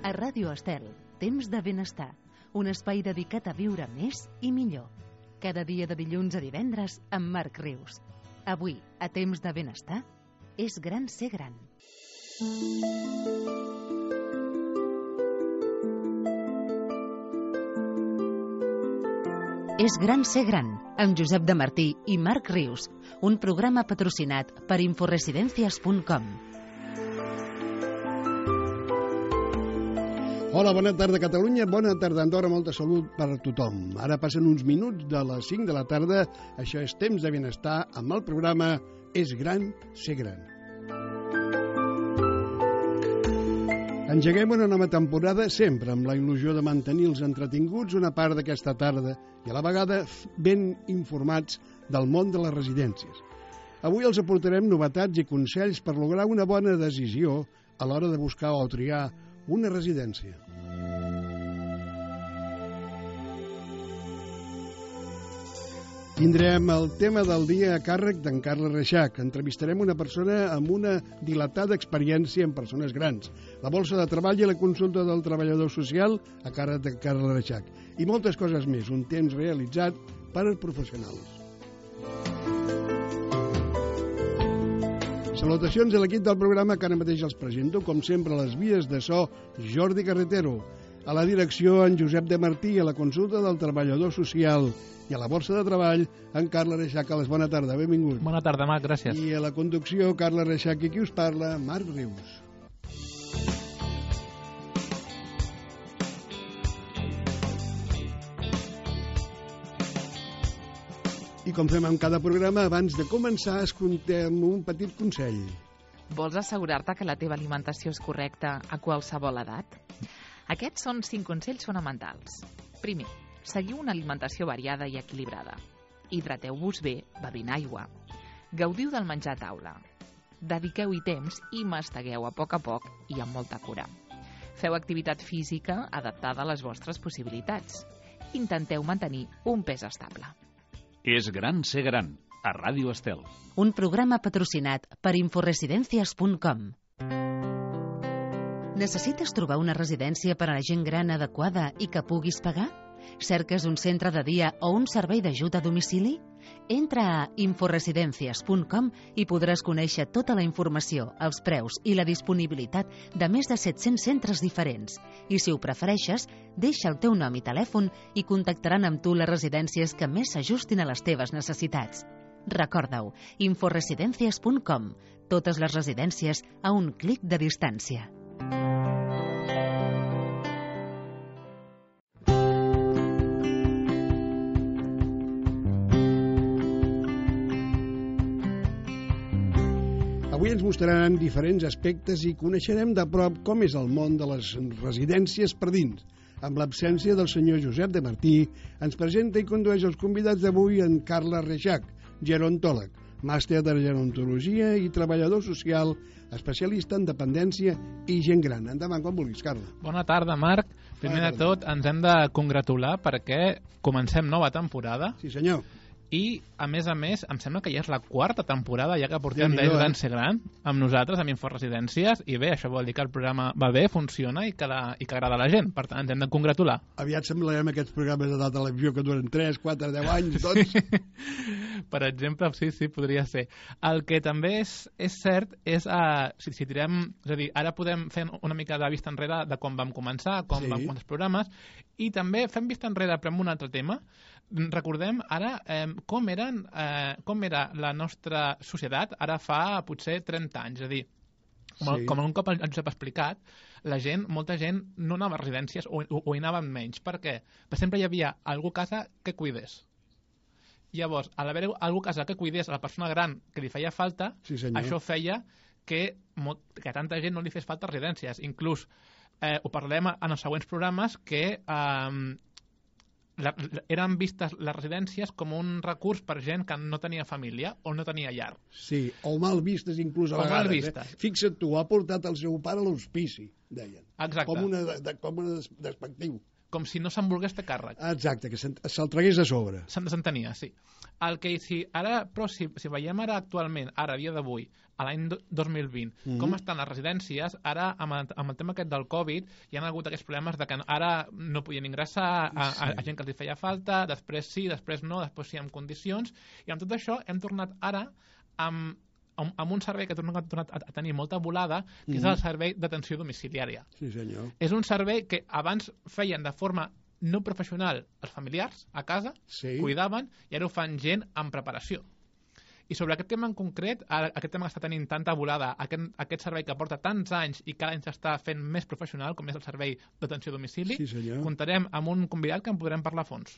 A Ràdio Estel, temps de benestar, un espai dedicat a viure més i millor. Cada dia de dilluns a divendres amb Marc Rius. Avui, a temps de benestar, és gran ser gran. És gran ser gran, amb Josep de Martí i Marc Rius, un programa patrocinat per inforesidencias.com. Hola, bona tarda Catalunya, bona tarda Andorra, molta salut per a tothom. Ara passen uns minuts de les 5 de la tarda, això és temps de benestar amb el programa És gran ser gran. Engeguem una nova temporada sempre amb la il·lusió de mantenir els entretinguts una part d'aquesta tarda i a la vegada ben informats del món de les residències. Avui els aportarem novetats i consells per lograr una bona decisió a l'hora de buscar o triar una residència. Tindrem el tema del dia a càrrec d'en Carles Reixach. Entrevistarem una persona amb una dilatada experiència en persones grans. La borsa de treball i la consulta del treballador social a càrrec d'en Carles Reixach. I moltes coses més, un temps realitzat per professionals. Salutacions a l'equip del programa que ara mateix els presento, com sempre, a les vies de so, Jordi Carretero. A la direcció, en Josep de Martí, a la consulta del treballador social i a la borsa de treball, en Carles Reixach. Bona tarda, benvingut. Bona tarda, Marc, gràcies. I a la conducció, Carles Reixach, i qui us parla, Marc Rius. I com fem en cada programa, abans de començar, escoltem un petit consell. Vols assegurar-te que la teva alimentació és correcta a qualsevol edat? Aquests són 5 consells fonamentals. Primer, seguiu una alimentació variada i equilibrada. Hidrateu-vos bé, bevint aigua. Gaudiu del menjar a taula. Dediqueu-hi temps i mastegueu a poc i amb molta cura. Feu activitat física adaptada a les vostres possibilitats. Intenteu mantenir un pes estable. És gran ser gran, a Ràdio Estel. Un programa patrocinat per inforesidencias.com. Necessites trobar una residència per a la gent gran adequada i que puguis pagar? Cerques un centre de dia o un servei d'ajut a domicili? Entra a inforesidencias.com i podràs conèixer tota la informació, els preus i la disponibilitat de més de 700 centres diferents. I si ho prefereixes, deixa el teu nom i telèfon i contactaran amb tu les residències que més s'ajustin a les teves necessitats. Recorda-ho, inforesidencias.com. Totes les residències a un clic de distància. Avui ens mostraran diferents aspectes i coneixerem de prop com és el món de les residències per dins. Amb l'absència del senyor Josep de Martí, ens presenta i condueix els convidats d'avui en Carles Reixach, gerontòleg, màster de gerontologia i treballador social, especialista en dependència i gent gran. Endavant, quan vulguis, Carles. Bona tarda, Marc. Primer de tot, ens hem de congratular perquè comencem nova temporada. Sí, senyor. I, a més, em sembla que ja és la 4ª temporada, ja que portem d'És gran ser gran, amb nosaltres, amb Inforesidències, i bé, això vol dir que el programa va bé, funciona i que agrada a la gent. Per tant, ens hem de congratular. Aviat semblarem aquests programes de la televisió que duren 3, 4, 10 anys, tots. Per exemple, sí, podria ser. El que també és cert és, si tirem, és a dir, ara podem fer una mica de vista enrere de com vam començar, com vam començar els programes, i també fem vista enrere, però amb un altre tema. Recordem ara com era la nostra societat ara fa potser 30 anys. És a dir, com un cop el Josep ha explicat, molta gent no anava a residències o hi anaven menys. Per què? Perquè sempre hi havia algú a casa que cuidés. Llavors, a l'haver algú a casa que cuidés a la persona gran que li feia falta, això feia que a tanta gent no li fes falta residències. Inclús ho parlem en els següents programes que eren vistes les residències com un recurs per gent que no tenia família o no tenia llar. Sí, o mal vistes inclús a vegades. Fixa't tu, ha portat el seu pare a l'hospici, deien. Exacte. Com una despectiu. com si no se'n volgués fer càrrec. Exacte, que se'l tragués a sobre. S'entenia, sí. Però si veiem ara actualment, ara, a dia d'avui, a l'any 2020, com estan les residències, ara, amb el tema aquest del Covid, hi ha hagut aquests problemes de que ara no podien ingressar a gent que els feia falta, després sí, després no, després sí amb condicions, i amb tot això hem tornat ara amb un servei que ha tornat a tenir molta volada, que és el servei d'atenció domiciliària. Sí, senyor. És un servei que abans feien de forma no professional els familiars a casa, cuidaven, i ara ho fan gent amb preparació. I sobre aquest tema en concret, aquest tema que està tenint tanta volada, aquest servei que porta tants anys i cada any s'està fent més professional, com és el servei d'atenció a domicili, comptarem amb un convidat que en podrem parlar a fons.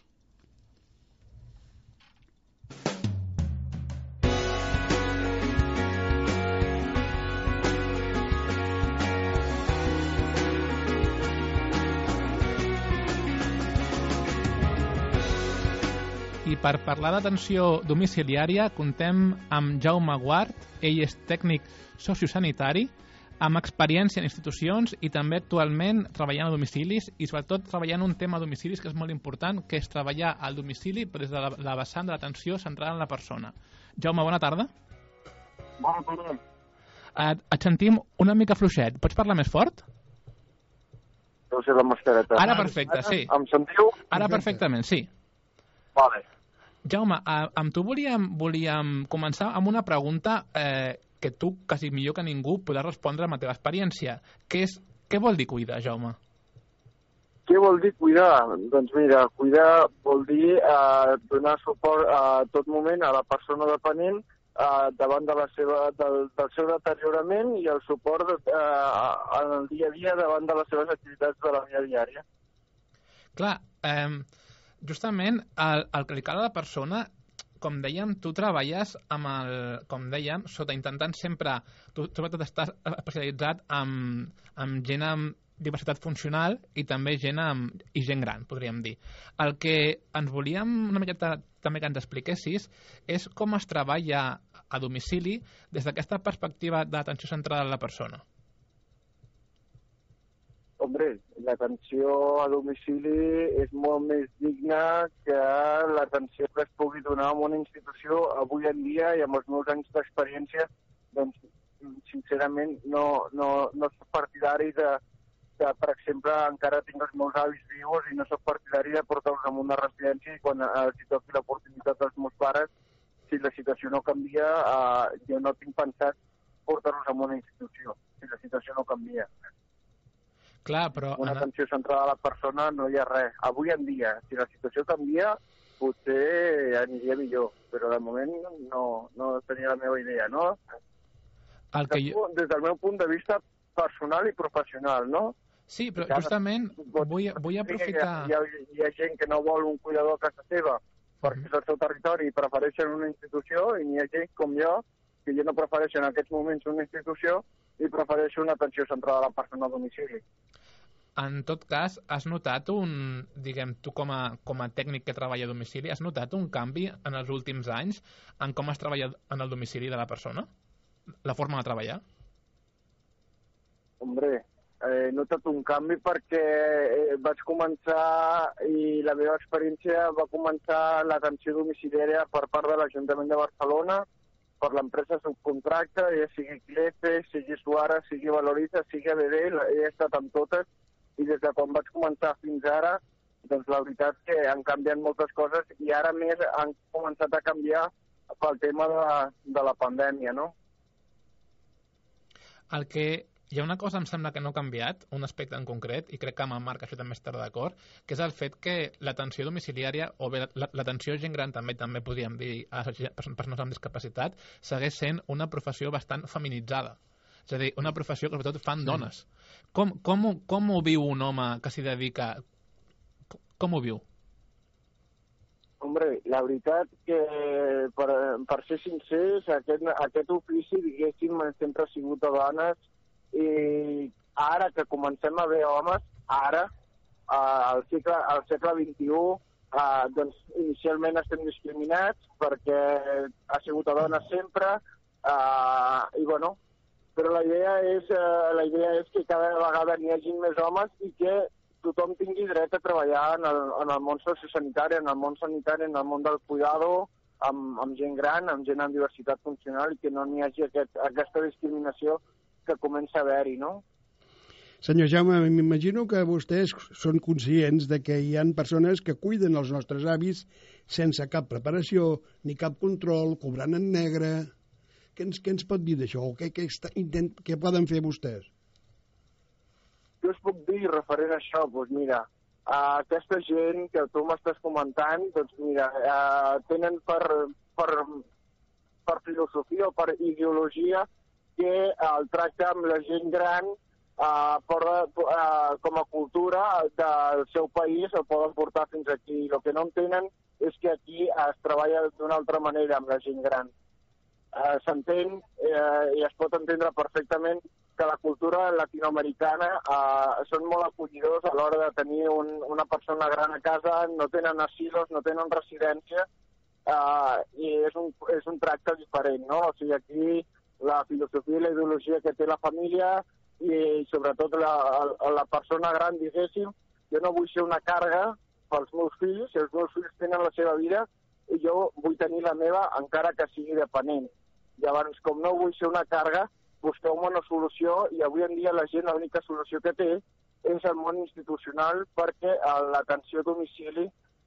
I per parlar d'atenció domiciliària contem amb Jaume Guart, ell és tècnic sociosanitari, amb experiència en institucions i també actualment treballant a domicilis i sobretot treballant un tema a domicilis que és molt important, que és treballar al domicili però des de la vessant de l'atenció centrada en la persona. Jaume, bona tarda. Bona tarda. Et sentim una mica fluixet. Pots parlar més fort? Deu ser la mascareta. Ara perfecte, sí. Em sentiu? Ara perfectament, sí. Vale. Jaume, amb tu volíem començar amb una pregunta que tu, quasi millor que ningú, podràs respondre amb la teva experiència. Què vol dir cuidar, Jaume? Què vol dir cuidar? Doncs mira, cuidar vol dir donar suport a tot moment a la persona dependent davant del seu deteriorament i el suport en el dia a dia davant de les seves activitats de la vida diària. Clar, justament el que li cal a la persona, com dèiem, tu treballes sota intentant sempre, tu sobretot estàs especialitzat amb gent amb diversitat funcional i també gent gran, podríem dir. El que ens volíem una miqueta també que ens expliquessis és com es treballa a domicili des d'aquesta perspectiva d'atenció centrada en la persona. Hombre, l'atenció a domicili és molt més digna que l'atenció que es pugui donar en una institució avui en dia i amb els meus anys d'experiència, doncs, sincerament, no soc partidari de, per exemple, encara tinc els meus avis vius i no soc partidari de portar-los a una residència i quan els toqui l'oportunitat dels meus pares, si la situació no canvia, jo no tinc pensat portar-los a una institució, si la situació no canvia. Clar, però... Una atenció centrada a la persona no hi ha res. Avui en dia, si la situació canvia, potser aniria millor, però de moment no tenia la meva idea, no? Des del meu punt de vista personal i professional, no? Sí, però justament vull aprofitar... Hi ha gent que no vol un cuidador a casa seva perquè és el seu territori i prefereixen una institució i hi ha gent com jo que ja no prefereixen en aquests moments una institució i prefereixo una atenció centrada a la persona a domicili. En tot cas, has notat tu com a tècnic que treballa a domicili, has notat un canvi en els últims anys en com es treballa en el domicili de la persona? La forma de treballar? Hombre, he notat un canvi perquè vaig començar i la meva experiència va començar l'atenció domiciliària per part de l'Ajuntament de Barcelona, per l'empresa subcontracta, ja sigui Clefe, sigui Suara, sigui Valoriza, sigui ABD, he estat amb totes i des de quan vaig començar fins ara, doncs la veritat que han canviat moltes coses i ara més han començat a canviar pel tema de la pandèmia, no? Hi ha una cosa, em sembla, que no ha canviat, un aspecte en concret, i crec que amb el Marc això també estarà d'acord, que és el fet que l'atenció domiciliària, o bé l'atenció a gent gran també podríem dir a persones amb discapacitat, segueix sent una professió bastant feminitzada. És a dir, una professió que sobretot fan dones. Com ho viu un home que s'hi dedica? Com ho viu? Hombre, la veritat que, per ser sincers, aquest ofici, diguéssim, sempre ha sigut de dones i ara que comencem a veure homes, ara, al segle XXI, doncs inicialment estem discriminats perquè ha sigut a dones sempre i bueno, però la idea és que cada vegada n'hi hagi més homes i que tothom tingui dret a treballar en el món sociosanitari, en el món sanitari, en el món del cuidado, amb gent gran, amb gent amb diversitat funcional, i que no n'hi hagi aquesta discriminació que comença a haver-hi, no? Senyor Jaume, m'imagino que vostès són conscients de que hi ha persones que cuiden els nostres avis sense cap preparació ni cap control, cobrant en negre. Què ens pot dir d'això? Què poden fer vostès? Jo us puc dir, referent a això, doncs mira, aquesta gent que tu m'estàs comentant, doncs mira, tenen per filosofia o per ideologia que el tracte amb la gent gran com a cultura del seu país el poden portar fins aquí. El que no entenen és que aquí es treballa d'una altra manera amb la gent gran. S'entén i es pot entendre perfectament que la cultura latinoamericana són molt acollidors a l'hora de tenir una persona gran a casa, no tenen asilos, no tenen residència, i és un tracte diferent, no? O sigui, aquí la filosofia i la ideologia que té la família i sobretot la persona gran, diguéssim, jo no vull ser una càrrega pels meus fills, si els meus fills tenen la seva vida i jo vull tenir la meva encara que sigui dependent. Llavors, com no vull ser una càrrega, busqueu-me una solució, i avui en dia la gent l'única solució que té és el món institucional, perquè l'atenció a domicili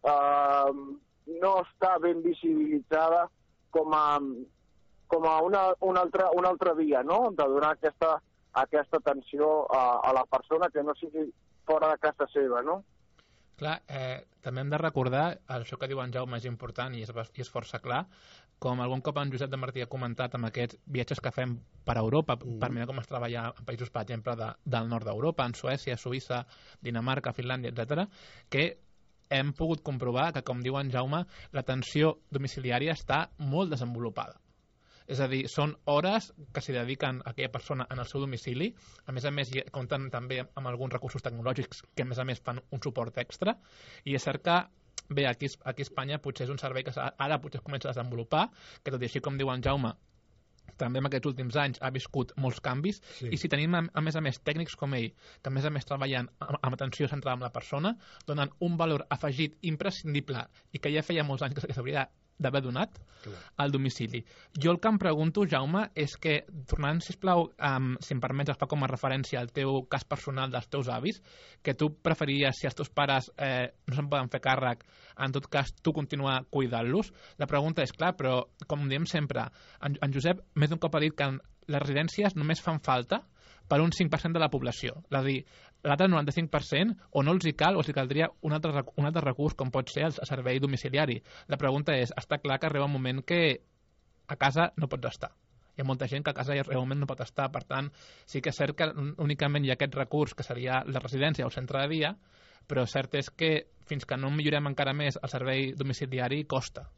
no està ben visibilitzada com a una altra via, no?, de donar aquesta atenció a la persona que no sigui fora de casa seva, no? Clar, també hem de recordar, això que diu en Jaume és important i és força clar, com algun cop en Josep de Martí ha comentat amb aquests viatges que fem per Europa, per mirar com es treballa en països, per exemple, del nord d'Europa, en Suècia, Suïssa, Dinamarca, Finlàndia, etc., que hem pogut comprovar que, com diu en Jaume, l'atenció domiciliària està molt desenvolupada. És a dir, són hores que s'hi dediquen a aquella persona en el seu domicili. A més, compten també amb alguns recursos tecnològics que, a més, fan un suport extra. I és cert que, bé, aquí a Espanya potser és un servei que ara potser es comença a desenvolupar, que tot i així, com diu en Jaume, també en aquests últims anys ha viscut molts canvis, sí. I si tenim, a més, tècnics com ell, que a més treballant amb atenció centrada en la persona, donen un valor afegit imprescindible i que ja feia molts anys que s'hauria d'haver donat al domicili. Jo el que em pregunto, Jaume, és que, tornant, sisplau, si em permets agafar com a referència el teu cas personal dels teus avis, que tu preferiries, si els teus pares no se'n poden fer càrrec, en tot cas tu continuar cuidant-los. La pregunta és, clar, però com diem sempre, en Josep més d'un cop ha dit que les residències només fan falta per un 5% de la població. És a dir, l'altre 95% o no els hi cal o els hi caldria un altre recurs com pot ser el servei domiciliari. La pregunta és, està clar que arriba un moment que a casa no pots estar. Hi ha molta gent que a casa realment no pot estar. Per tant, sí que és cert que únicament hi ha aquest recurs que seria la residència o el centre de dia, però cert és que fins que no millorem encara més el servei domiciliari costa.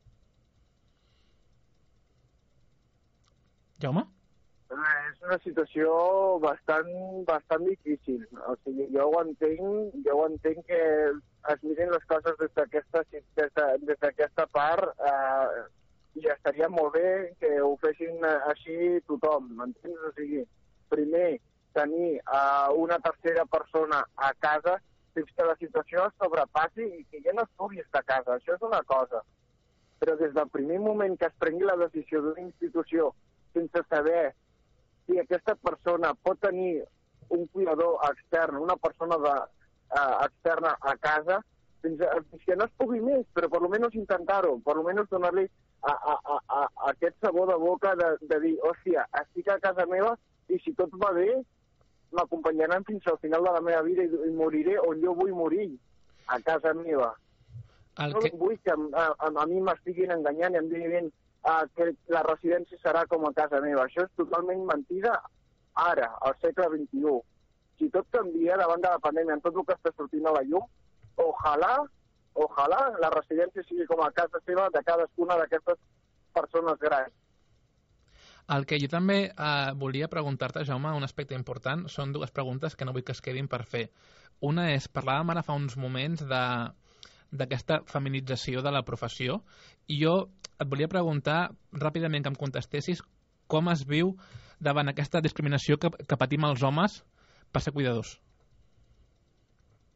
Jaume? És una situació bastant difícil. O sigui, jo ho entenc que es mirin les coses des d'aquesta part, i estaria molt bé que ho fessin així tothom, m'entens? O sigui, primer tenir una tercera persona a casa fins que la situació es sobrepassi i que ja no es pugui estar a casa. Això és una cosa. Però des del primer moment que es prengui la decisió d'una institució sense saber si aquesta persona pot tenir un cuidador extern, una persona externa a casa, fins que no es pugui més, però per almenys intentar-ho, per almenys donar-li aquest sabor de boca de dir, hòstia, estic a casa meva i si tot va bé, m'acompanyaran fins al final de la meva vida i moriré on jo vull morir, a casa meva. No vull que a mi m'estiguin enganyant i em diguin que la residència serà com a casa meva. Això és totalment mentida ara, al segle XXI. Si tot canvia davant de la pandèmia, en tot el que està sortint a la llum, ojalà la residència sigui com a casa seva de cadascuna d'aquestes persones grans. El que jo també volia preguntar-te, Jaume, un aspecte important, són dues preguntes que no vull que es quedin per fer. Una és, parlàvem ara fa uns moments d'aquesta feminització de la professió, i jo et volia preguntar ràpidament que em contestessis com es viu davant aquesta discriminació que patim els homes per ser cuidadors.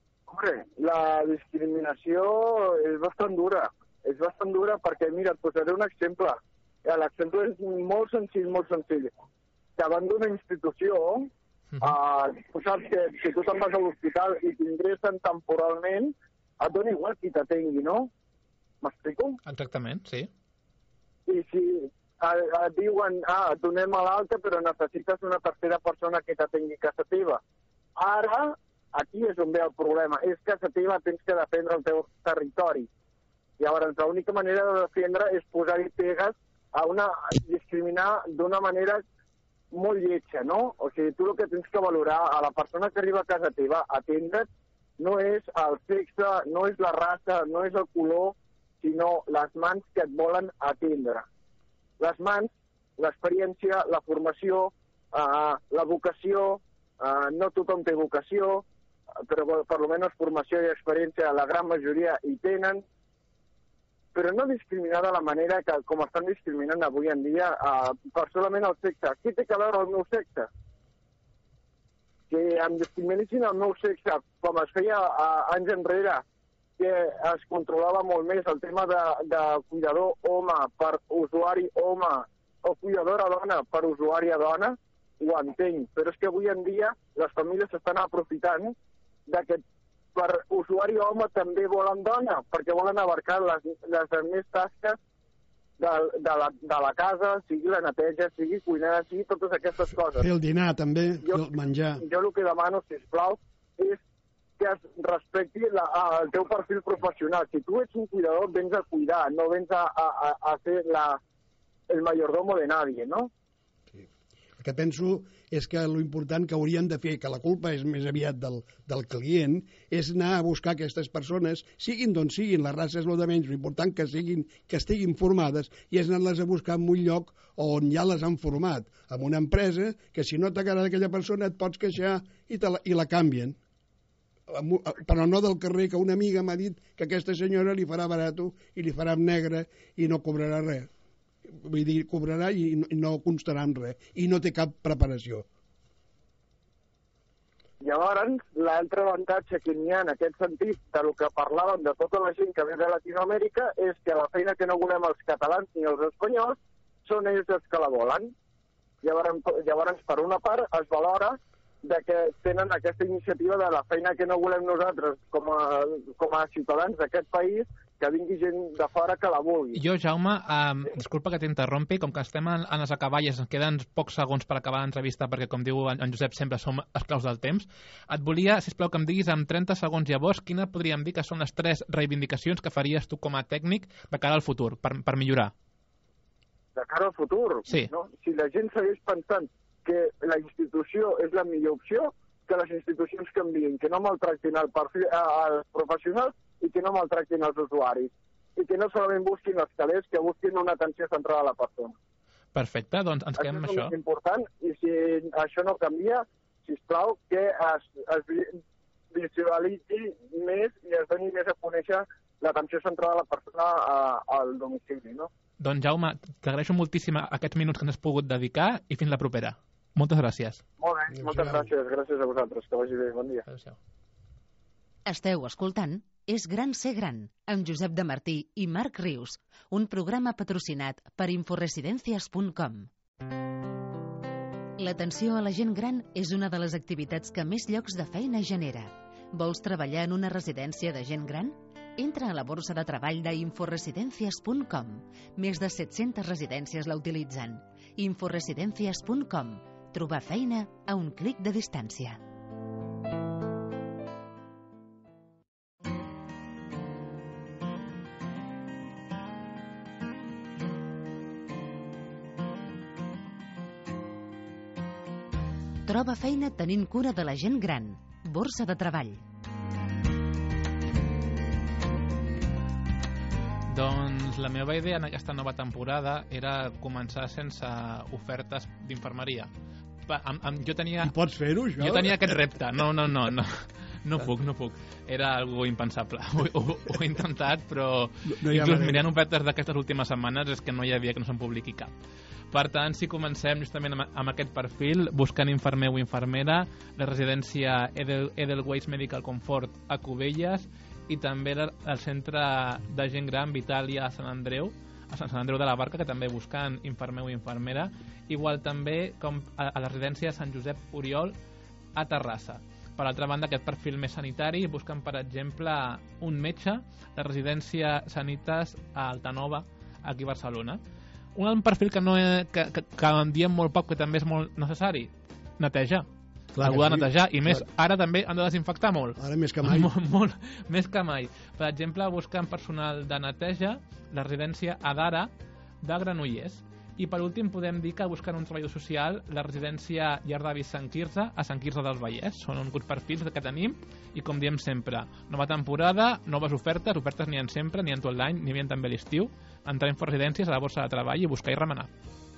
la discriminació és bastant dura. És bastant dura perquè, mira, et posaré un exemple. L'exemple és molt senzill. Davant d'una institució, tu saps que si tu te'n vas a l'hospital i t'ingressen temporalment, et dona igual qui t'atengui, no? M'explico? Exactament, sí. I si et diuen, et donem a l'alta, però necessites una tercera persona que t'atengui a casa teva. Ara, aquí és on ve el problema. És que a casa teva tens que defendre el teu territori. Llavors, l'única manera de defendre és posar-hi pegues discriminar d'una manera molt lletja, no? O sigui, tu el que tens que valorar a la persona que arriba a casa teva, atendre't, no és el sexe, no és la raça, no és el color, sinó les mans que et volen atendre. Les mans, l'experiència, la formació, la vocació, no tothom té vocació, però per almenys formació i experiència la gran majoria hi tenen, però no discriminar de la manera que com estan discriminant avui en dia per solament el sexe. Què té que veure el meu sexe? Que em discriminessin el meu sexe, com es feia anys enrere, que es controlava molt més el tema de cuidador home per usuari home o cuidadora dona per usuària dona, ho entenc, però és que avui en dia les famílies s'estan aprofitant que per usuari home també volen dona, perquè volen abarcar les més tasques de la casa, sigui la neteja, sigui cuinar, sigui totes aquestes coses. Fer el dinar també, el menjar. Jo el que demano, sisplau, és que es respecti el teu perfil professional. Si tu ets un cuidador, vens a cuidar, no vens a ser el mayordomo de nadie, no? Sí. El que penso és que l'important que haurien de fer, que la culpa és més aviat del client, és anar a buscar aquestes persones, siguin d'on siguin, la raça és el de menys, l'important que estiguin formades, i és anar-les a buscar en un lloc on ja les han format, en una empresa que si no t'agrada aquella persona et pots queixar i la canvien. Però no del carrer, que una amiga m'ha dit que aquesta senyora li farà barato i li farà negre i no cobrarà res. Vull dir, cobrarà i no constarà en res, i no té cap preparació. Llavors, l'altre avantatge que n'hi ha en aquest sentit del que parlàvem de tota la gent que ve de Latinoamèrica és que la feina que no volem els catalans ni els espanyols són ells els que la volen. Llavors, per una part, es valora que tenen aquesta iniciativa de la feina que no volem nosaltres com a ciutadans d'aquest país, que vingui gent de fora que la vulgui. Jo, Jaume, disculpa que t'interrompi, com que estem en les acaballes, ens queden pocs segons per acabar l'entrevista, perquè, com diu en Josep, sempre som esclaus del temps. Et volia, sisplau, que em diguis en 30 segons llavors quina podríem dir que són les 3 reivindicacions que faries tu com a tècnic de cara al futur, per millorar. De cara al futur? Sí. No? Si la gent segueix pensant que la institució és la millor opció, que les institucions canvien, que no maltractin els professionals i que no maltractin els usuaris. I que no solament busquin els calés, que busquin una atenció centrada a la persona. Perfecte, doncs ens quedem amb això. Això és important, i si això no canvia, sisplau, que es visualitzi més i es doni més a conèixer l'atenció centrada a la persona al domicili, no? Doncs, Jaume, t'agraeixo moltíssim aquests minuts que ens has pogut dedicar i fins la propera. Moltes gràcies. Molt bé, moltes gràcies. Gràcies a vosaltres. Que vagi bé. Bon dia. Adéu-siau. Esteu escoltant És gran ser gran, amb Josep de Martí i Marc Rius, un programa patrocinat per inforesidencias.com. L'atenció a la gent gran és una de les activitats que més llocs de feina genera. Vols treballar en una residència de gent gran? Entra a la borsa de treball d'inforesidencias.com. Més de 700 residències la utilitzen. Inforesidencias.com. Trobar feina a un clic de distància. Troba feina tenint cura de la gent gran. Borsa de treball. Doncs la meva idea en aquesta nova temporada era començar sense ofertes d'infermeria. Jo tenia... I pots fer-ho, això? Jo tenia aquest repte. No puc. Era algo impensable. Ho he intentat, però inclús mirant ofertes d'aquestes últimes setmanes és que no hi havia que no se'n publiqui cap. Per tant, si comencem justament amb aquest perfil, buscant infermer o infermera, la residència Edelweiss Medical Comfort a Cubelles i també el centre de gent gran Vitàlia a Sant Andreu de la Barca, que també busquen infermer o infermera, igual també com a la residència de Sant Josep Oriol a Terrassa. Per altra banda, aquest perfil més sanitari busquen, per exemple, un metge de residència Sanitas a Altanova, aquí a Barcelona. Un perfil que en diem molt poc, que també és molt necessari, netejar. Algú ha de netejar, i més, ara també han de desinfectar molt. Ara més que mai. Molt, més que mai. Per exemple, busquen personal de neteja, la residència Adara de Granollers. I per últim podem dir que busquen un treballador social la residència Llar d'Avis Sant Quirze a Sant Quirze del Vallès. Són uns perfils que tenim i, com diem sempre, nova temporada, noves ofertes n'hi ha sempre, n'hi ha tot l'any, n'hi havia també a l'estiu. Entrar en residències a la borsa de treball i buscar i remenar.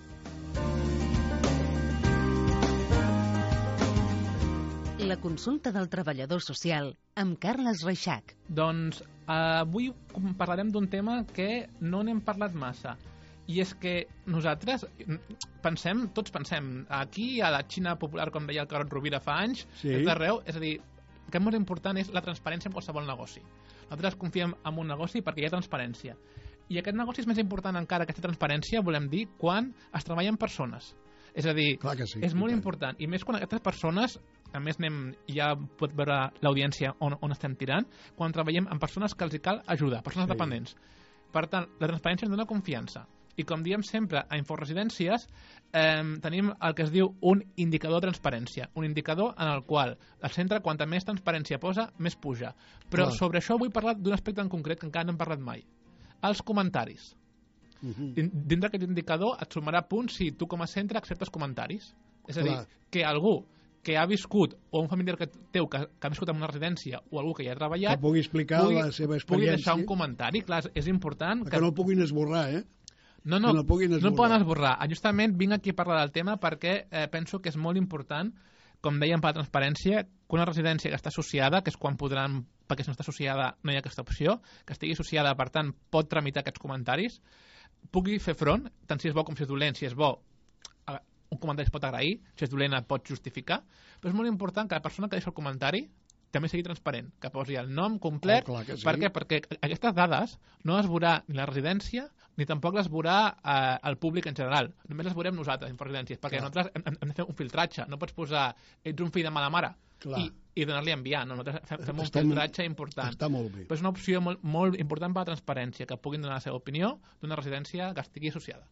La consulta del treballador social amb Carles Reixac. Doncs avui parlarem d'un tema que no n'hem parlat massa. I és que nosaltres tots pensem, aquí a la Xina popular, com deia el Carot Rovira fa anys, és d'arreu, és a dir, el que és molt important és la transparència en qualsevol negoci. Nosaltres confiem en un negoci perquè hi ha transparència. I aquest negoci és més important encara, aquesta transparència, volem dir, quan es treballa amb persones. És a dir, és molt important. I més quan aquestes persones, a més ja pot veure l'audiència on estem tirant, quan treballem amb persones que els cal ajudar, persones dependents. Per tant, la transparència ens dona confiança. I com diem sempre, a Inforesidències tenim el que es diu un indicador de transparència, un indicador en el qual el centre, quanta més transparència posa, més puja. Però sobre això vull parlar d'un aspecte en concret que encara no hem parlat mai. Els comentaris. Dins d'aquest indicador et sumarà punts si tu com a centre acceptes comentaris. És a dir, que algú que ha viscut, o un familiar teu que ha viscut en una residència, o algú que hi ha treballat, que pugui explicar la seva experiència, pugui deixar un comentari. Clar, és important que no el puguin esborrar, No poden esborrar. Justament vinc aquí a parlar del tema perquè penso que és molt important, com dèiem per la transparència, que una residència que està associada, que és quan podran, perquè si no està associada no hi ha aquesta opció, que estigui associada, per tant, pot tramitar aquests comentaris, pugui fer front, tant si és bo com si és dolent. Si és bo, un comentari es pot agrair, si és dolent et pot justificar, però és molt important que la persona que deixa el comentari també sigui transparent, que posi el nom complet. Per què? Perquè aquestes dades no les veurà ni la residència ni tampoc les veurà el públic en general. Només les veurem nosaltres, en residències, perquè nosaltres hem de fer un filtratge. No pots posar, ets un fill de mala mare i donar-li a enviar. Nosaltres fem un filtratge important. Està molt bé. Però és una opció molt important per la transparència, que puguin donar la seva opinió d'una residència que estigui associada.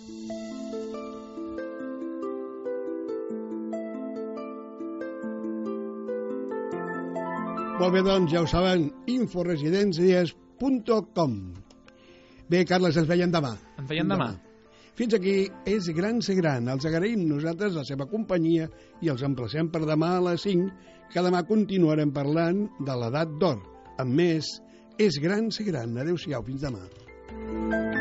Molt bé, doncs, ja ho saben, inforesidències.com. Bé, Carles, ens veiem demà. Ens veiem demà. Fins aquí És Gran Ser Gran. Els agraïm nosaltres la seva companyia i els emplacem per demà a les 5, que demà continuarem parlant de l'edat d'or. Amb més, És Gran Ser Gran. Adéu-siau, fins demà.